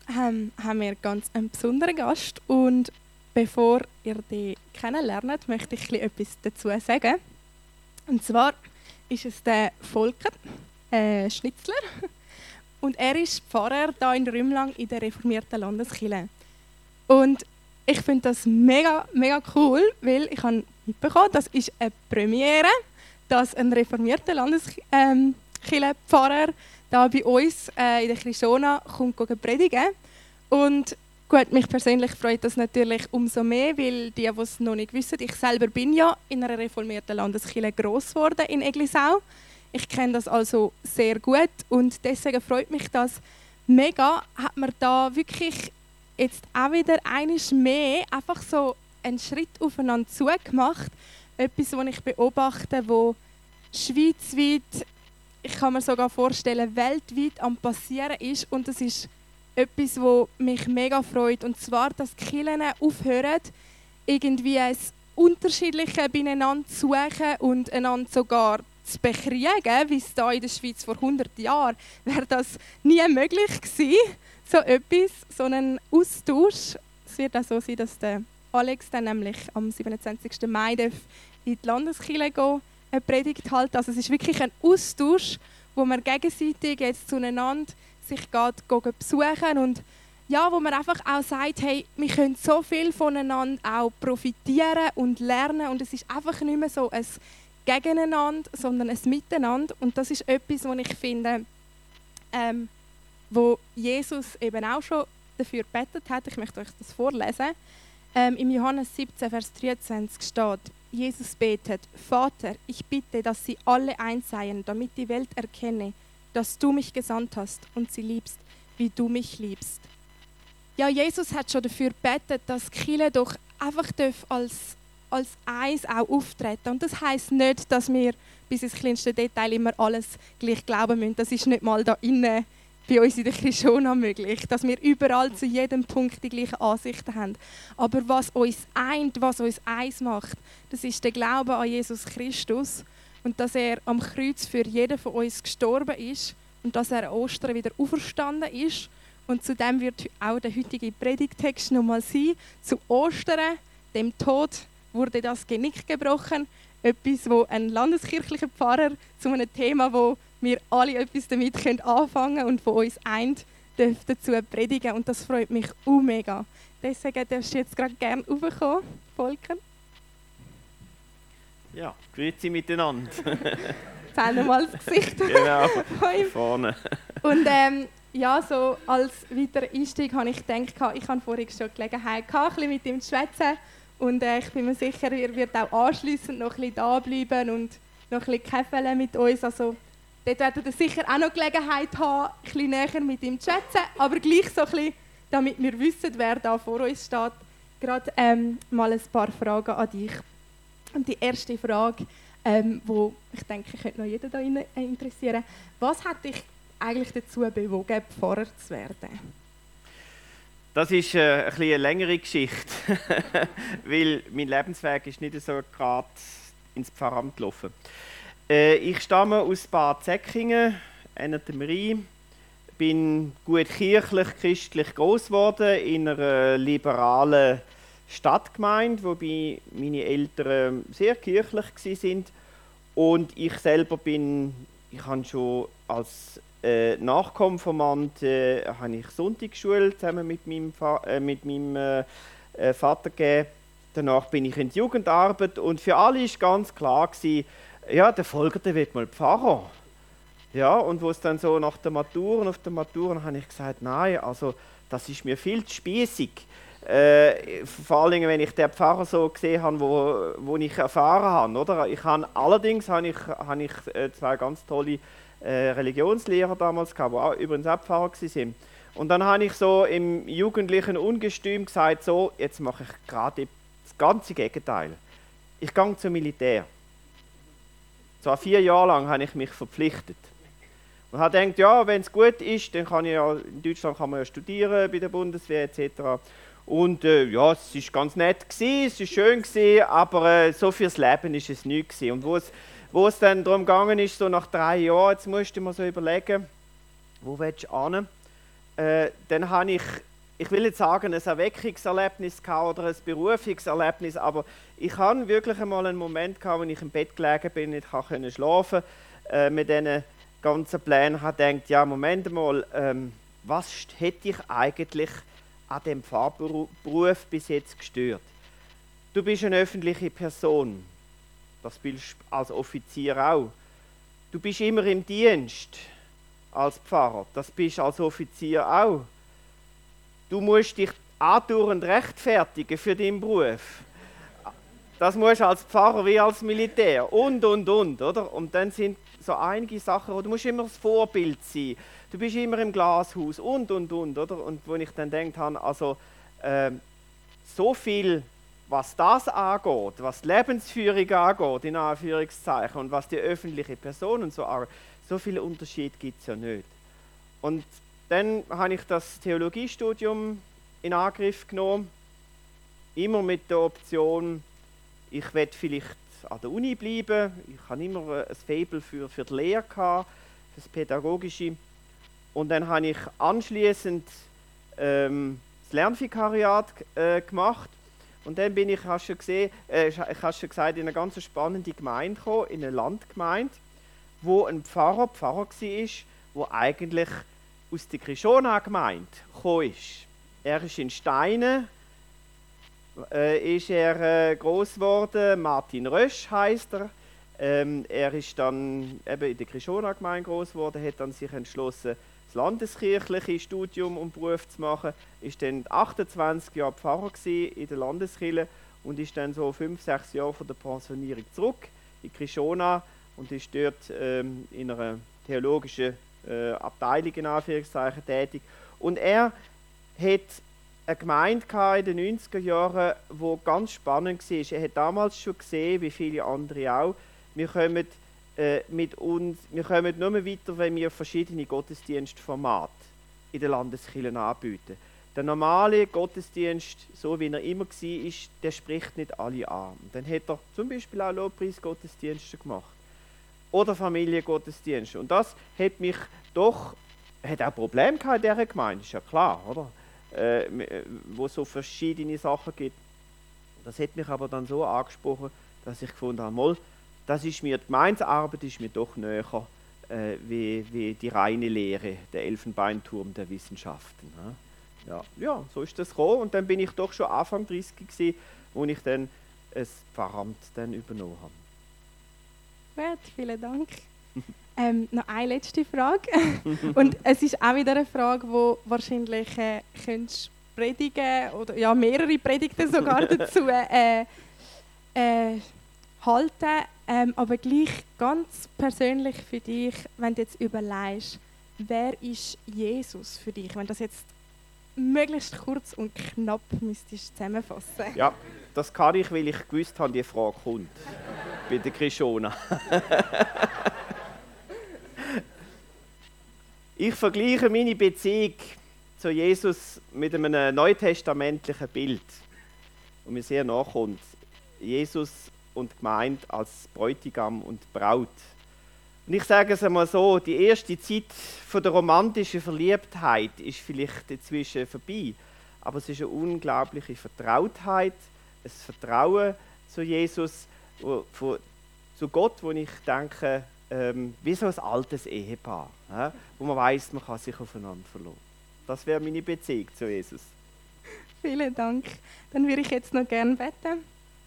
haben wir ganz einen besonderen Gast. Und bevor ihr den kennenlernt, möchte ich etwas dazu sagen. Und zwar ist es der Volker Schnitzler. Und er ist Pfarrer hier in Rümlang in der reformierten Landeskirche. Und ich finde das mega, mega cool, weil ich habe mitbekommen, das ist eine Premiere, dass ein reformierter Landeskirchenpfarrer da bei uns in der Krishona kommt predigen. Und gut, mich persönlich freut das natürlich umso mehr, weil die es noch nicht wissen, ich selber bin ja in einer reformierten Landeskirche gross geworden in Eglisau. Ich kenne das also sehr gut und deswegen freut mich das mega, hat man da wirklich jetzt auch wieder einiges mehr einfach so einen Schritt aufeinander zugemacht. Etwas, was ich beobachte, wo schweizweit, ich kann mir sogar vorstellen, weltweit am passieren ist. Und das ist etwas, was mich mega freut. Und zwar, dass die Kirchen aufhören, irgendwie ein Unterschiedliche beieinander zu suchen und einander sogar zu bekriegen, wie es da in der Schweiz vor 100 Jahren wäre das nie möglich gewesen, so etwas, so einen Austausch. Es wird auch so sein, dass der Alex dann nämlich am 27. Mai in die Landeskirche gehen, eine Predigt halten. Also es ist wirklich ein Austausch, wo man gegenseitig jetzt zueinander sich geht besuchen und ja, wo man einfach auch sagt, hey, wir können so viel voneinander auch profitieren und lernen und es ist einfach nicht mehr so ein Gegeneinander, sondern ein Miteinander. Und das ist etwas, was ich finde, wo Jesus eben auch schon dafür gebetet hat. Ich möchte euch das vorlesen. Im Johannes 17, Vers 23 steht, Jesus betet, Vater, ich bitte, dass sie alle eins seien, damit die Welt erkenne, dass du mich gesandt hast und sie liebst, wie du mich liebst. Ja, Jesus hat schon dafür gebetet, dass die Kirche doch einfach als eins auch auftreten. Und das heisst nicht, dass wir bis ins kleinste Detail immer alles gleich glauben müssen. Das ist nicht mal da innen bei uns in der Krishona möglich, dass wir überall zu jedem Punkt die gleichen Ansichten haben. Aber was uns eint, was uns eins macht, das ist der Glaube an Jesus Christus und dass er am Kreuz für jeden von uns gestorben ist und dass er an Ostern wieder auferstanden ist. Und zudem wird auch der heutige Predigtext nochmal sein, zu Ostern, dem Tod, wurde das Genick gebrochen. Etwas, wo ein landeskirchlicher Pfarrer zu einem Thema, wo wir alle etwas damit anfangen können und von uns eint, dazu predigen. Und das freut mich mega. Deswegen darfst du jetzt gerade gerne raufkommen, Volker. Ja, grüezi miteinander. Zeigen wir mal das Gesicht. Genau, vorne. Und ja, so als weiterer Einstieg habe ich gedacht, ich habe vorhin schon die Gelegenheit gehabt, ein bisschen mit ihm zu schwätzen. Und ich bin mir sicher, er wird auch anschliessend noch ein bisschen da bleiben und noch ein bisschen käfeln mit uns. Also, dort werdet ihr sicher auch noch Gelegenheit haben, ein bisschen näher mit ihm zu schwätzen. Aber gleich so ein bisschen, damit wir wissen, wer da vor uns steht, gerade mal ein paar Fragen an dich. Und die erste Frage, wo ich denke, könnte noch jeder da interessieren. Was hat dich eigentlich dazu bewogen, Pfarrer zu werden? Das ist eine längere Geschichte, weil mein Lebensweg ist nicht so gerade ins Pfarramt gelaufen. Ich stamme aus Bad Säckingen, dem Rhein, bin gut kirchlich, christlich groß geworden in einer liberalen Stadtgemeinde, wobei meine Eltern sehr kirchlich waren. Und ich selber ich habe schon als Nachkonfirmand habe ich Sonntagsschule zusammen mit meinem Vater gegeben. Danach bin ich in die Jugendarbeit und für alle war ganz klar gewesen, ja, der Volker, der wird mal Pfarrer. Ja, und wo es dann so auf der Matur habe ich gesagt, nein, also das ist mir viel zu spiessig. Vor allem, wenn ich den Pfarrer so gesehen habe, wo ich erfahren habe. Oder? Allerdings habe ich zwei ganz tolle Religionslehrer damals gehabt, die auch übrigens auch Pfarrer waren. Und dann habe ich so im jugendlichen Ungestüm gesagt, so, jetzt mache ich gerade das ganze Gegenteil. Ich gehe zum Militär. Zwar 4 Jahre lang habe ich mich verpflichtet. Und habe gedacht, ja, wenn es gut ist, dann kann ich ja, in Deutschland kann man ja studieren bei der Bundeswehr etc. Und ja, es war ganz nett, es war schön, aber so fürs Leben ist es nichts. Und wo es dann darum gegangen ist, so nach 3 Jahren, jetzt musst du dir mal so überlegen, wo willst du hin? dann habe ich will nicht sagen, ein Erweckungserlebnis gehabt oder ein Berufungserlebnis, aber ich hatte wirklich einmal einen Moment gehabt, wo ich im Bett gelegen bin, nicht konnte schlafen, mit diesen ganzen Plänen, habe gedacht, ja, Moment mal, was hätte ich eigentlich an dem Pfarrberuf bis jetzt gestört? Du bist eine öffentliche Person, das bist du als Offizier auch. Du bist immer im Dienst als Pfarrer, das bist du als Offizier auch. Du musst dich andauernd rechtfertigen für deinen Beruf. Das musst du als Pfarrer wie als Militär und, oder? Und dann sind so einige Sachen, du musst immer das Vorbild sein. Du bist immer im Glashaus und, oder? Und wo ich dann gedacht habe, also so viel, was das angeht, was die Lebensführung angeht, in Anführungszeichen, und was die öffentliche Person und so angeht, so viel Unterschied gibt es ja nicht. Und dann habe ich das Theologiestudium in Angriff genommen, immer mit der Option, ich werde vielleicht an der Uni bleiben. Ich habe immer ein Faible für die Lehre gehabt, für das Pädagogische. Und dann habe ich anschließend das Lernvikariat gemacht. Und dann bin ich, hast du schon gesagt, in eine ganz spannende Gemeinde gekommen, in eine Landgemeinde, wo ein Pfarrer war, der eigentlich aus der Krishona-Gemeinde gekommen ist. Er ist in Steinen, ist er groß geworden. Martin Rösch heisst er. Er ist dann eben in der Krishona-Gemeinde groß geworden, hat dann sich entschlossen, das landeskirchliche Studium und Beruf zu machen, ist dann 28 Jahre Pfarrer in der Landeskirche und ist dann so 5-6 Jahre von der Pensionierung zurück in Krishona und ist dort in einer theologischen Abteilung in Anführungszeichen tätig. Und er hat eine Gemeinde in den 90er Jahren, die ganz spannend war. Er hat damals schon gesehen, wie viele andere auch, wir kommen nur weiter, wenn wir verschiedene Gottesdienstformate in den Landeskirchen anbieten. Der normale Gottesdienst, so wie er immer war, der spricht nicht alle an. Und dann hat er zum Beispiel auch Lobpreisgottesdienste gemacht. Oder Familiengottesdienste. Und das hat mich doch, hat auch Probleme gehabt in dieser Gemeinde, ist ja klar, oder? Wo es so verschiedene Sachen gibt. Das hat mich aber dann so angesprochen, dass ich gefunden habe, mal, das ist mir, die Gemeindearbeit ist mir doch näher wie die reine Lehre, der Elfenbeinturm der Wissenschaften. Ja, so ist das gekommen. Und dann bin ich doch schon Anfang 30 gewesen, wo ich dann ein Pfarramt dann übernommen habe. Gut, vielen Dank. Noch eine letzte Frage. Und es ist auch wieder eine Frage, die wahrscheinlich könntest predigen oder ja, mehrere Predigten sogar dazu halten. Aber gleich ganz persönlich für dich, wenn du jetzt überlegst, wer ist Jesus für dich? Wenn das jetzt möglichst kurz und knapp müsstest zusammenfassen. Ja, das kann ich, weil ich gewusst habe, die Frage kommt. Bei der Krishona. Ich vergleiche meine Beziehung zu Jesus mit einem neutestamentlichen Bild, das mir sehr nachkommt. Jesus und Gemeinde als Bräutigam und Braut. Und ich sage es einmal so, die erste Zeit von der romantischen Verliebtheit ist vielleicht inzwischen vorbei, aber es ist eine unglaubliche Vertrautheit, ein Vertrauen zu Jesus, zu Gott, wo ich denke, wie so ein altes Ehepaar, wo man weiß, man kann sich aufeinander verlassen. Das wäre meine Beziehung zu Jesus. Vielen Dank. Dann würde ich jetzt noch gerne beten.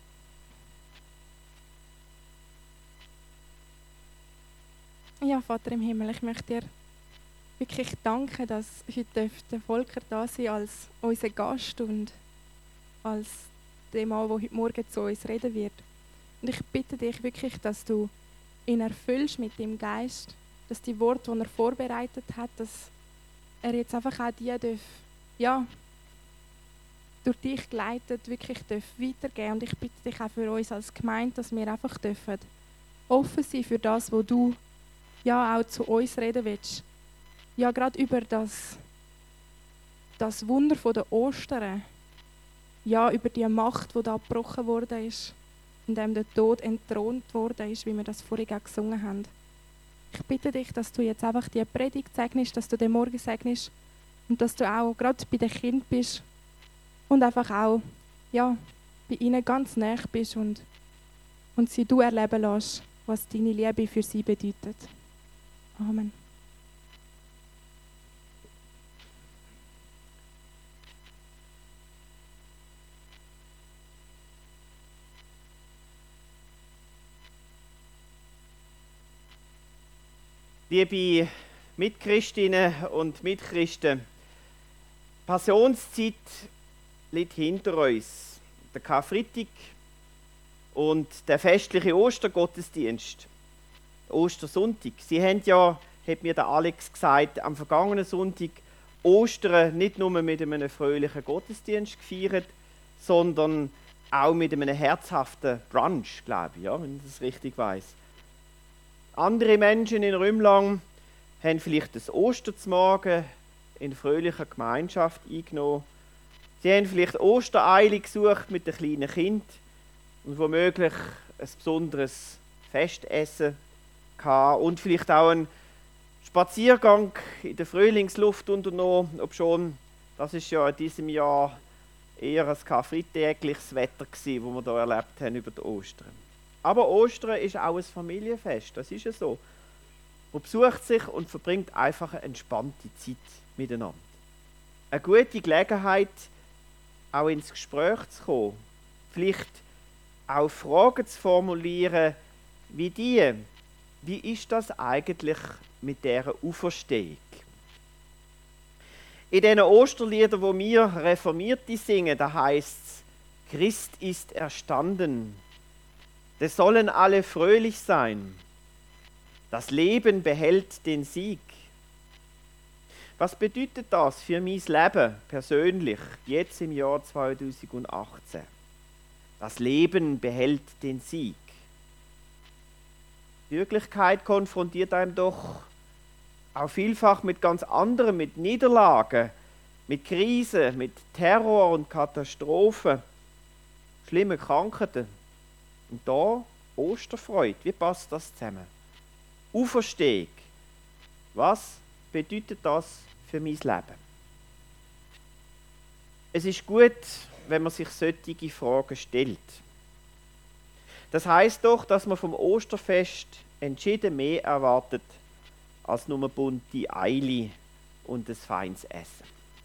Ja, Vater im Himmel, ich möchte dir wirklich danken, dass heute der Volker da sein als unser Gast und als der Mann, der heute Morgen zu uns reden wird. Und ich bitte dich wirklich, dass du ihn erfüllst mit dem Geist, dass die Worte, die er vorbereitet hat, dass er jetzt einfach auch die durch dich geleitet, wirklich weitergeben. Und ich bitte dich auch für uns als Gemeinde, dass wir einfach offen sein für das, was du ja auch zu uns reden willst. Ja, gerade über das Wunder von der Ostern. Ja, über die Macht, die da gebrochen worden ist, indem der Tod entthront worden ist, wie wir das vorhin auch gesungen haben. Ich bitte dich, dass du jetzt einfach die Predigt segnest, dass du den Morgen segnest Und dass du auch gerade bei den Kindern bist und einfach auch bei ihnen ganz nah bist und sie du erleben lässt, was deine Liebe für sie bedeutet. Amen. Liebe Mitchristinnen und Mitchristen, Passionszeit liegt hinter uns. Der Karfreitag und der festliche Ostergottesdienst, Ostersonntag. Sie haben ja, hat mir der Alex gesagt, am vergangenen Sonntag Ostern nicht nur mit einem fröhlichen Gottesdienst gefeiert, sondern auch mit einem herzhaften Brunch, glaube ich, ja, wenn ich das richtig weiß. Andere Menschen in Rümlang haben vielleicht das Osterzmorgen in fröhlicher Gemeinschaft eingenommen. Sie haben vielleicht Ostereile gesucht mit den kleinen Kindern und womöglich ein besonderes Festessen gehabt und vielleicht auch einen Spaziergang in der Frühlingsluft unternommen, obschon das ist ja in diesem Jahr eher ein karfreitagliches Wetter gewesen, das wir hier erlebt haben über die Ostern. Aber Ostern ist auch ein Familienfest, das ist ja so. Man besucht sich und verbringt einfach eine entspannte Zeit miteinander. Eine gute Gelegenheit, auch ins Gespräch zu kommen. Vielleicht auch Fragen zu formulieren, wie ist das eigentlich mit dieser Auferstehung? In diesen Osterliedern, wo wir Reformierte singen, da heißt es, Christ ist erstanden. Es sollen alle fröhlich sein. Das Leben behält den Sieg. Was bedeutet das für mein Leben persönlich, jetzt im Jahr 2018? Das Leben behält den Sieg. Die Wirklichkeit konfrontiert einem doch auch vielfach mit ganz anderen, mit Niederlagen, mit Krisen, mit Terror und Katastrophen, schlimmen Krankheiten. Und da Osterfreude, wie passt das zusammen? Auferstehung, was bedeutet das für mein Leben? Es ist gut, wenn man sich solche Fragen stellt. Das heißt doch, dass man vom Osterfest entschieden mehr erwartet als nur bunte Eile und ein feines Essen.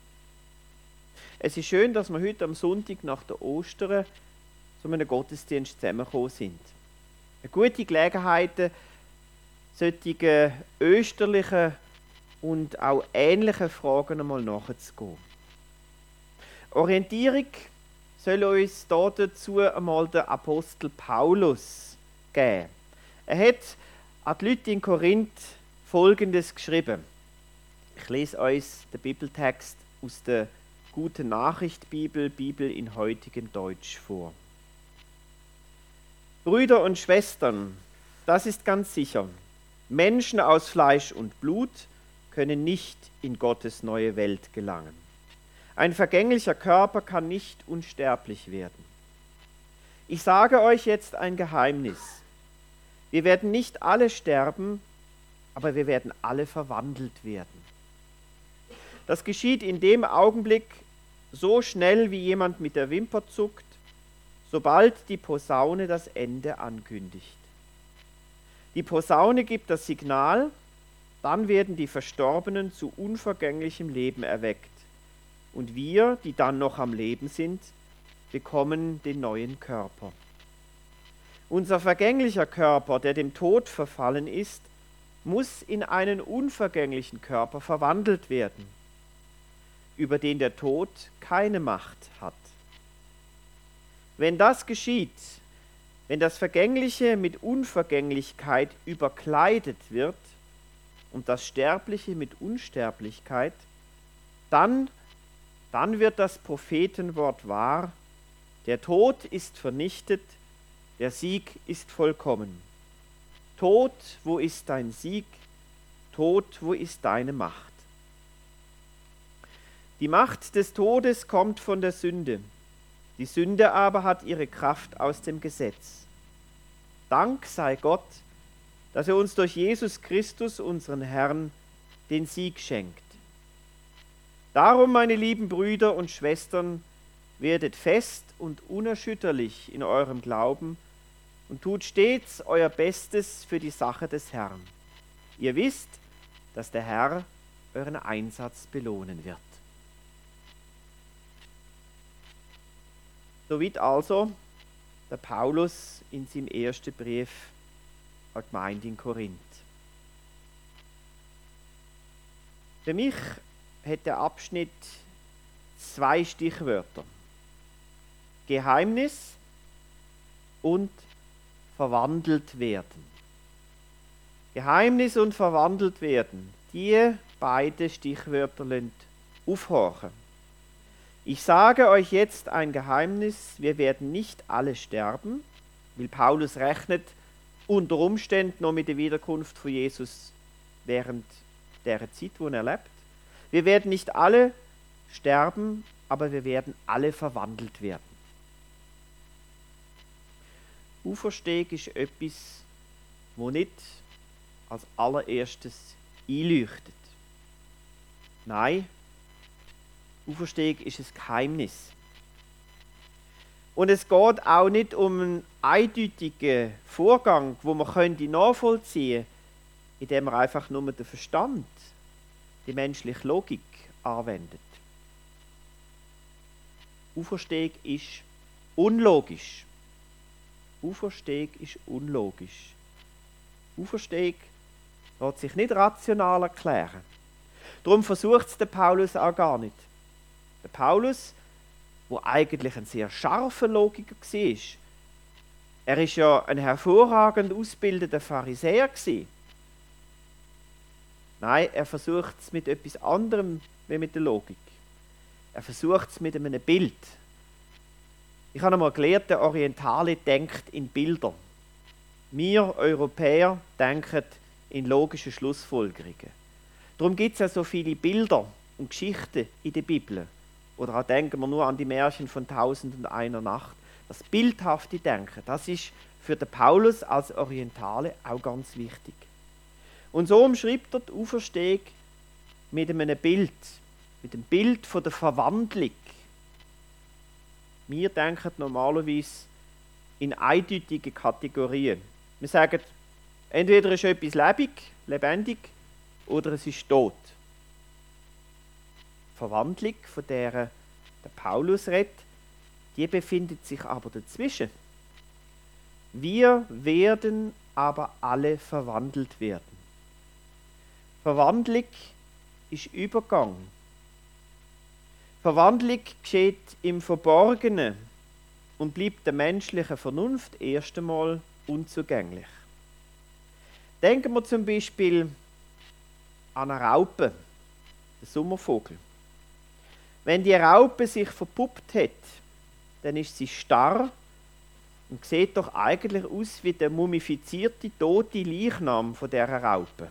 Es ist schön, dass wir heute am Sonntag nach der Ostern zu einem Gottesdienst zusammengekommen sind. Eine gute Gelegenheit, solchen österlichen und auch ähnlichen Fragen einmal nachzugehen. Orientierung soll uns dazu einmal der Apostel Paulus geben. Er hat an die Leute in Korinth Folgendes geschrieben. Ich lese euch den Bibeltext aus der Gute Nachricht Bibel in heutigem Deutsch vor. Brüder und Schwestern, das ist ganz sicher. Menschen aus Fleisch und Blut können nicht in Gottes neue Welt gelangen. Ein vergänglicher Körper kann nicht unsterblich werden. Ich sage euch jetzt ein Geheimnis. Wir werden nicht alle sterben, aber wir werden alle verwandelt werden. Das geschieht in dem Augenblick so schnell, wie jemand mit der Wimper zuckt, sobald die Posaune das Ende ankündigt. Die Posaune gibt das Signal, dann werden die Verstorbenen zu unvergänglichem Leben erweckt. Und wir, die dann noch am Leben sind, bekommen den neuen Körper. Unser vergänglicher Körper, der dem Tod verfallen ist, muss in einen unvergänglichen Körper verwandelt werden, über den der Tod keine Macht hat. Wenn das geschieht, wenn das Vergängliche mit Unvergänglichkeit überkleidet wird und das Sterbliche mit Unsterblichkeit, dann wird das Prophetenwort wahr: Der Tod ist vernichtet, der Sieg ist vollkommen. Tod, wo ist dein Sieg? Tod, wo ist deine Macht? Die Macht des Todes kommt von der Sünde. Die Sünde aber hat ihre Kraft aus dem Gesetz. Dank sei Gott, dass er uns durch Jesus Christus, unseren Herrn, den Sieg schenkt. Darum, meine lieben Brüder und Schwestern, werdet fest und unerschütterlich in eurem Glauben und tut stets euer Bestes für die Sache des Herrn. Ihr wisst, dass der Herr euren Einsatz belohnen wird. Soweit also der Paulus in seinem ersten Brief an die Gemeinde in Korinth. Für mich hat der Abschnitt 2 Stichwörter: Geheimnis und verwandelt werden. Geheimnis und verwandelt werden, die beiden Stichwörter lassen aufhorchen. Ich sage euch jetzt ein Geheimnis: Wir werden nicht alle sterben, weil Paulus rechnet unter Umständen noch mit der Wiederkunft von Jesus während der Zeit, wo er lebt. Wir werden nicht alle sterben, aber wir werden alle verwandelt werden. Auferstehung ist etwas, wo nicht als allererstes einleuchtet. Nein, Auferstehung ist ein Geheimnis. Und es geht auch nicht um einen eindeutigen Vorgang, wo man nachvollziehen könnte, indem man einfach nur den Verstand, die menschliche Logik anwendet. Auferstehung ist unlogisch. Auferstehung ist unlogisch. Auferstehung lässt sich nicht rational erklären. Darum versucht es der Paulus auch gar nicht. Der Paulus, der eigentlich ein sehr scharfer Logiker war, er war ja ein hervorragend ausgebildeter Pharisäer. Nein, er versucht es mit etwas anderem wie mit der Logik. Er versucht es mit einem Bild. Ich habe einmal gelernt, der Orientale denkt in Bildern. Wir Europäer denken in logischen Schlussfolgerungen. Darum gibt es ja so viele Bilder und Geschichten in der Bibel. Oder auch denken wir nur an die Märchen von 1001 Nacht. Das bildhafte Denken, das ist für den Paulus als Orientale auch ganz wichtig. Und so umschreibt er die Auferstehung mit einem Bild, mit dem Bild von der Verwandlung. Wir denken normalerweise in eindeutigen Kategorien. Wir sagen, entweder ist etwas lebendig, oder es ist tot. Die Verwandlung, von der der Paulus redet, die befindet sich aber dazwischen. Wir werden aber alle verwandelt werden. Verwandlung ist Übergang. Verwandlung geschieht im Verborgenen und bleibt der menschlichen Vernunft erst einmal unzugänglich. Denken wir zum Beispiel an eine Raupe, den Sommervogel. Wenn die Raupe sich verpuppt hat, dann ist sie starr und sieht doch eigentlich aus wie der mumifizierte, tote Leichnam von dieser Raupe.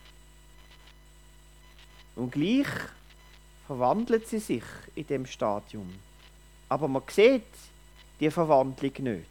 Und gleich verwandelt sie sich in dem Stadium. Aber man sieht die Verwandlung nicht.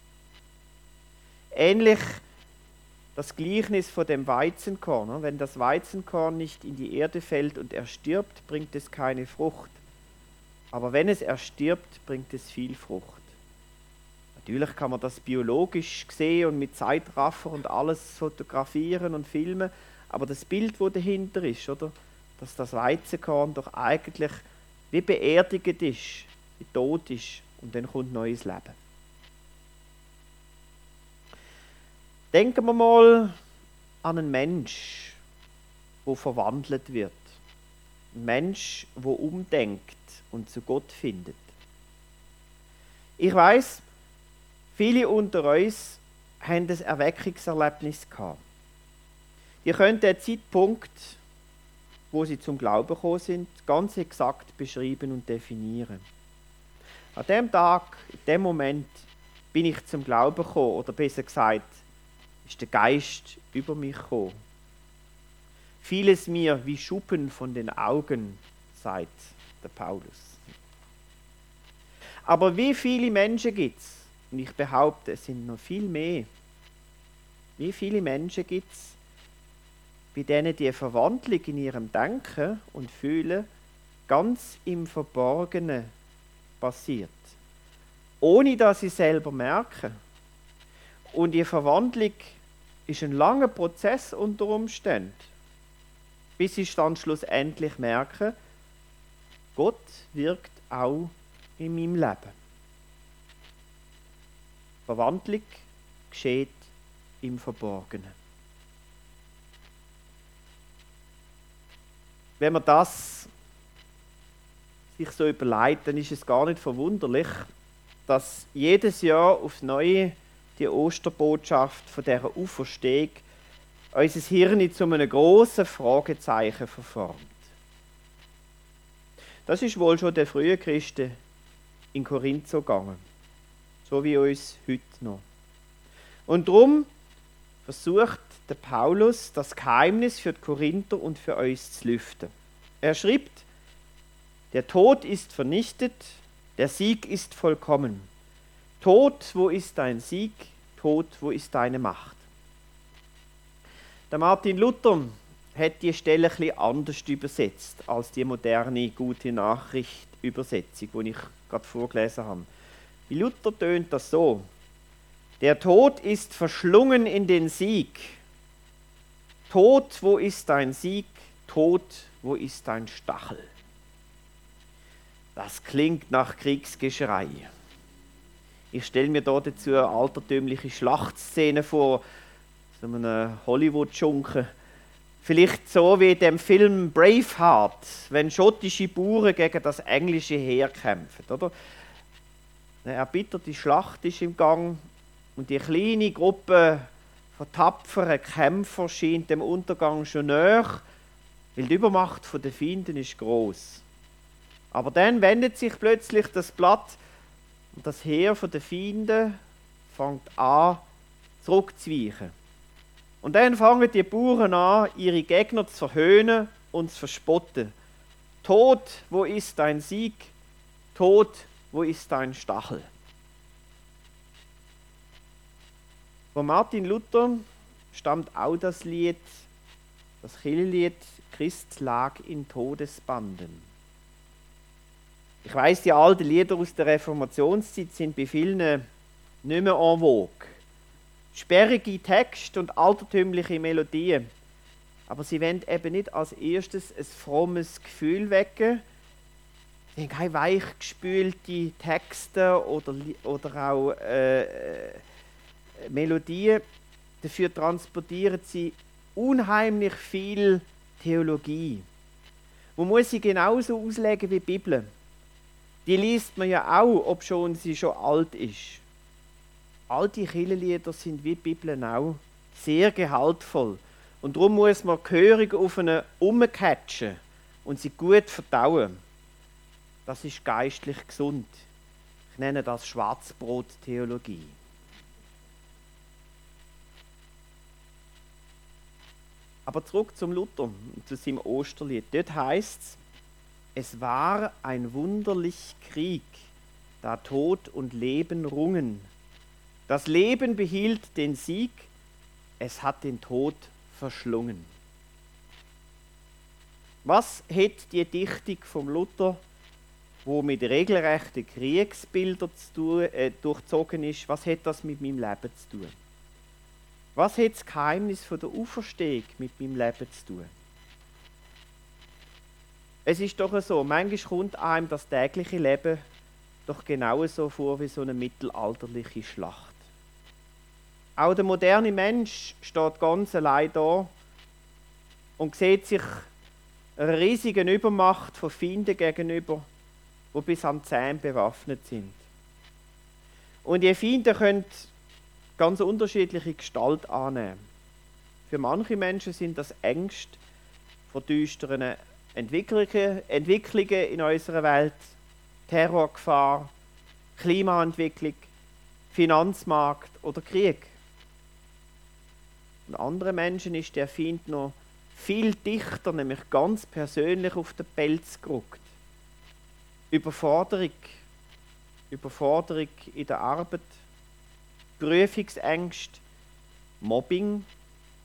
Ähnlich das Gleichnis von dem Weizenkorn. Wenn das Weizenkorn nicht in die Erde fällt und erstirbt, bringt es keine Frucht. Aber wenn es erstirbt, bringt es viel Frucht. Natürlich kann man das biologisch sehen und mit Zeitraffer und alles fotografieren und filmen, aber das Bild, das dahinter ist, oder? Dass das Weizenkorn doch eigentlich wie beerdigt ist, wie tot ist und dann kommt neues Leben. Denken wir mal an einen Mensch, der verwandelt wird. Ein Mensch, der umdenkt und zu Gott findet. Ich weiß, viele unter uns haben ein Erweckungserlebnis gehabt. Ihr könnt den Zeitpunkt, wo sie zum Glauben gekommen sind, ganz exakt beschreiben und definieren. An dem Tag, in dem Moment, bin ich zum Glauben gekommen, oder besser gesagt, ist der Geist über mich gekommen. Vieles mir wie Schuppen von den Augen, sagt der Paulus. Aber wie viele Menschen gibt es? Und ich behaupte, es sind noch viel mehr. Wie viele Menschen gibt es, bei denen die Verwandlung in ihrem Denken und Fühlen ganz im Verborgenen passiert, ohne dass sie selber merken. Und die Verwandlung ist ein langer Prozess unter Umständen, bis sie dann schlussendlich merken, Gott wirkt auch in meinem Leben. Verwandlung geschieht im Verborgenen. Wenn man das sich so überlegt, dann ist es gar nicht verwunderlich, dass jedes Jahr aufs Neue die Osterbotschaft von dieser Auferstehung unser Hirn zu einem grossen Fragezeichen verformt. Das ist wohl schon den frühen Christen in Korinth so gegangen, so wie uns heute noch. Und darum versucht der Paulus, das Geheimnis für die Korinther und für uns zu lüften. Er schreibt, der Tod ist vernichtet, der Sieg ist vollkommen. Tod, wo ist dein Sieg? Tod, wo ist deine Macht? Der Martin Luther hat die Stelle ein bisschen anders übersetzt als die moderne Gute Nachricht Übersetzung, die ich gerade vorgelesen habe. Bei Luther tönt das so: Der Tod ist verschlungen in den Sieg. Tod, wo ist dein Sieg? Tod, wo ist dein Stachel? Das klingt nach Kriegsgeschrei. Ich stelle mir da dazu eine altertümliche Schlachtszene vor, so einem Hollywood-Schunken. Vielleicht so wie in dem Film Braveheart, wenn schottische Bauern gegen das englische Heer kämpfen, oder? Eine erbitterte Schlacht ist im Gang und die kleine Gruppe von tapferen Kämpfern scheint dem Untergang schon näher, weil die Übermacht der Finden ist groß. Aber dann wendet sich plötzlich das Blatt und das Heer der Finden fängt an, zurückzuweichen. Und dann fangen die Bauern an, ihre Gegner zu verhöhnen und zu verspotten. Tod, wo ist dein Sieg? Tod, wo ist dein Stachel? Von Martin Luther stammt auch das Lied, das Kirchenlied Christ lag in Todesbanden. Ich weiss, die alten Lieder aus der Reformationszeit sind bei vielen nicht mehr en vogue. Sperrige Texte und altertümliche Melodien. Aber sie wollen eben nicht als erstes ein frommes Gefühl wecken. Sie haben keine weichgespülte Texte oder auch Melodien. Dafür transportieren sie unheimlich viel Theologie. Man muss sie genauso auslegen wie die Bibel. Die liest man ja auch, obschon sie schon alt ist. Alte Kirchenlieder sind wie die Bibel auch sehr gehaltvoll. Und darum muss man gehörig auf eine umcatchen und sie gut verdauen. Das ist geistlich gesund. Ich nenne das Schwarzbrot-Theologie. Aber zurück zum Luther und zu seinem Osterlied. Dort heißt es war ein wunderlich Krieg, da Tod und Leben rungen. Das Leben behielt den Sieg, es hat den Tod verschlungen. Was hat die Dichtung vom Luther, wo mit regelrechten Kriegsbildern durchzogen ist, was hat das mit meinem Leben zu tun? Was hat das Geheimnis von der Auferstehung mit meinem Leben zu tun? Es ist doch so, manchmal kommt einem das tägliche Leben doch genauso vor wie so eine mittelalterliche Schlacht. Auch der moderne Mensch steht ganz allein da und sieht sich einer riesigen Übermacht von Feinden gegenüber, die bis an die Zähne bewaffnet sind. Und die Feinde können ganz unterschiedliche Gestalt annehmen. Für manche Menschen sind das Ängste vor düsteren Entwicklungen in unserer Welt, Terrorgefahr, Klimaentwicklung, Finanzmarkt oder Krieg. Und anderen Menschen ist der Feind noch viel dichter, nämlich ganz persönlich auf den Pelz gerückt. Überforderung in der Arbeit, Prüfungsängste, Mobbing,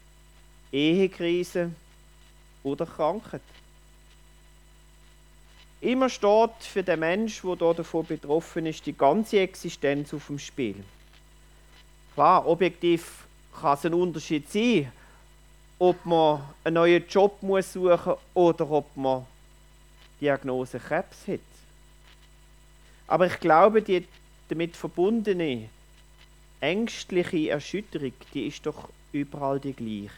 Ehekrise oder Krankheit. Immer steht für den Menschen, der davon betroffen ist, die ganze Existenz auf dem Spiel. Klar, objektiv kann es ein Unterschied sein, ob man einen neuen Job muss suchen oder ob man die Diagnose Krebs hat. Aber ich glaube, die damit verbundene ängstliche Erschütterung, die ist doch überall die gleiche.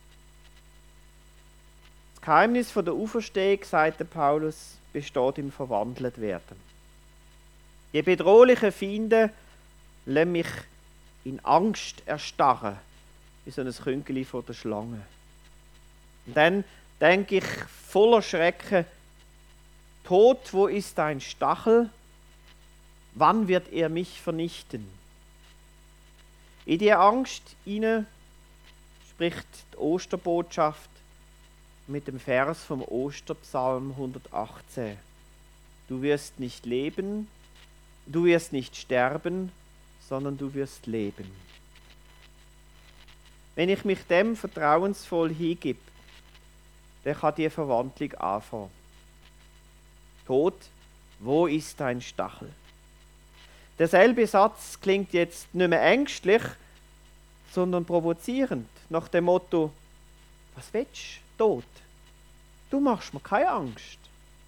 Das Geheimnis von der Auferstehung, sagt der Paulus, besteht im Verwandletwerden. Die bedrohlichen Feinde lassen mich in Angst erstarren, wie so ein Küngeli vor der Schlange. Und dann denke ich voller Schrecken, Tod, wo ist dein Stachel? Wann wird er mich vernichten? In die Angst hinein spricht die Osterbotschaft mit dem Vers vom Osterpsalm 118. Du wirst nicht leben, du wirst nicht sterben, sondern du wirst leben. Wenn ich mich dem vertrauensvoll hingebe, dann kann die Verwandlung anfangen. Tod, wo ist dein Stachel? Derselbe Satz klingt jetzt nicht mehr ängstlich, sondern provozierend, nach dem Motto, was willst du, Tod? Du machst mir keine Angst.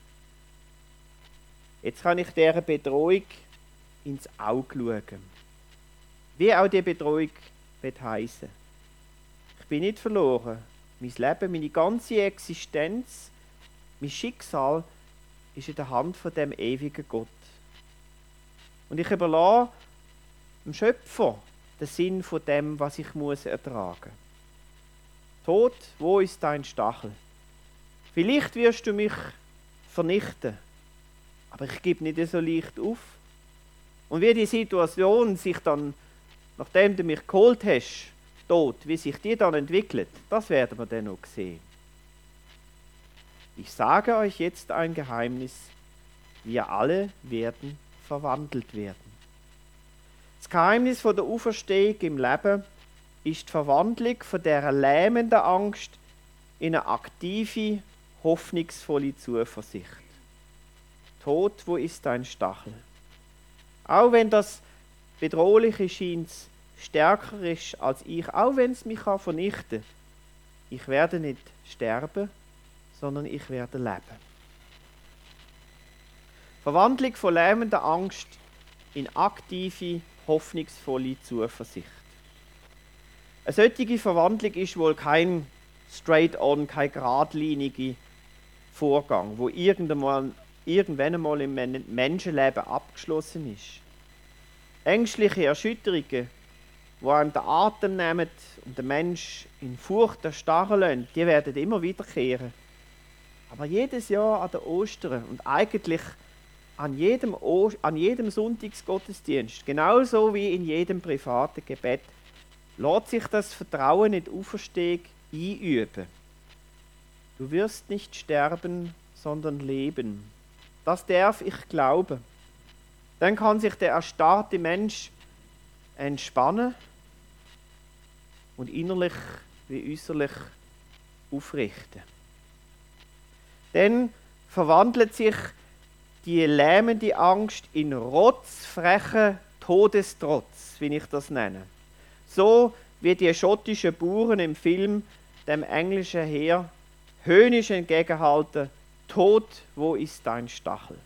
Jetzt kann ich dieser Bedrohung ins Auge schauen. Wie auch die Bedrohung wird heissen. Ich bin nicht verloren. Mein Leben, meine ganze Existenz, mein Schicksal ist in der Hand von dem ewigen Gott. Und ich überlasse dem Schöpfer den Sinn von dem, was ich muss ertragen. Tod, wo ist dein Stachel? Vielleicht wirst du mich vernichten, aber ich gebe nicht so leicht auf. Und wie die Situation sich dann, nachdem du mich geholt hast, Tod, wie sich die dann entwickelt, das werden wir dann noch sehen. Ich sage euch jetzt ein Geheimnis, wir alle werden verwandelt werden. Das Geheimnis von der Auferstehung im Leben ist die Verwandlung von dieser lähmenden Angst in eine aktive, hoffnungsvolle Zuversicht. Tod, wo ist dein Stachel? Auch wenn das Bedrohliche scheint stärker ist als ich, auch wenn es mich vernichten kann, ich werde nicht sterben, sondern ich werde leben. Verwandlung von lähmender Angst in aktive, hoffnungsvolle Zuversicht. Eine solche Verwandlung ist wohl kein straight-on, kein geradliniger Vorgang, wo irgendwann einmal im Menschenleben abgeschlossen ist. Ängstliche Erschütterungen, die einem den Atem nehmen und den Mensch in Furcht erstarren lassen, die werden immer wiederkehren. Aber jedes Jahr an der Ostern und eigentlich an jedem Sonntagsgottesdienst, genauso wie in jedem privaten Gebet, lässt sich das Vertrauen in die Auferstehung einüben. Du wirst nicht sterben, sondern leben. Das darf ich glauben. Dann kann sich der erstarrte Mensch entspannen und innerlich wie äußerlich aufrichten. Dann verwandelt sich die lähmende Angst in rotzfrechen Todestrotz, wie ich das nenne. So wie die schottischen Bauern im Film dem englischen Heer höhnisch entgegenhalten: Tod, wo ist dein Stachel?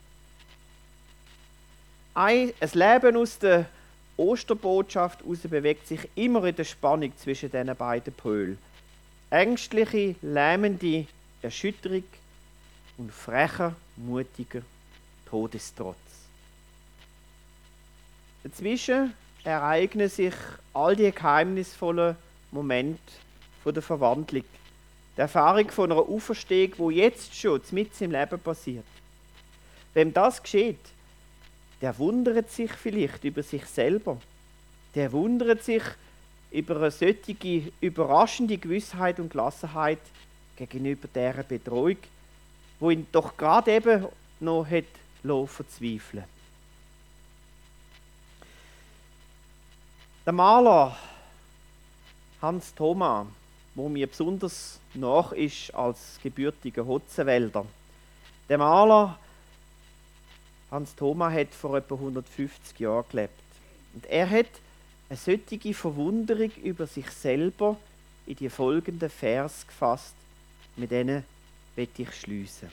Ein Leben aus der Osterbotschaft heraus bewegt sich immer in der Spannung zwischen diesen beiden Polen. Ängstliche, lähmende Erschütterung und frecher, mutiger Todestrotz. Dazwischen ereignen sich all die geheimnisvollen Momente von der Verwandlung. Die Erfahrung von einer Auferstehung, die jetzt schon mitten im Leben passiert. Wem das geschieht, der wundert sich vielleicht über sich selber. Der wundert sich über eine solche überraschende Gewissheit und Gelassenheit gegenüber dieser Bedrohung, wo ihn doch gerade eben noch hat verzweifeln. Der Maler Hans Thoma, wo mir besonders nach ist als gebürtiger Hotzenwälder. Der Maler Hans Thoma hat vor etwa 150 Jahren gelebt. Und er hat eine solche Verwunderung über sich selber in die folgenden Vers gefasst, mit denen will ich schliessen.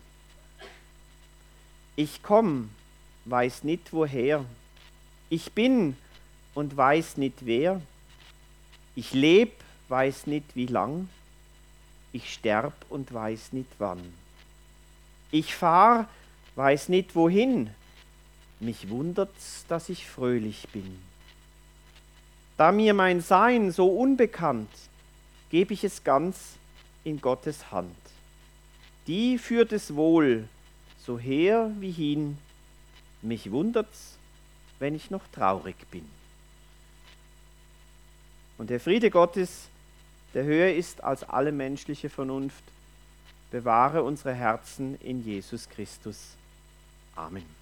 Ich komm, weiß nicht woher. Ich bin und weiß nicht wer. Ich leb, weiß nicht wie lang. Ich sterb und weiß nicht wann. Ich fahr, weiß nicht wohin. Mich wundert's, dass ich fröhlich bin. Da mir mein Sein so unbekannt, geb ich es ganz in Gottes Hand. Die führt es wohl, so her wie hin. Mich wundert's, wenn ich noch traurig bin. Und der Friede Gottes, der höher ist als alle menschliche Vernunft, bewahre unsere Herzen in Jesus Christus. Amen.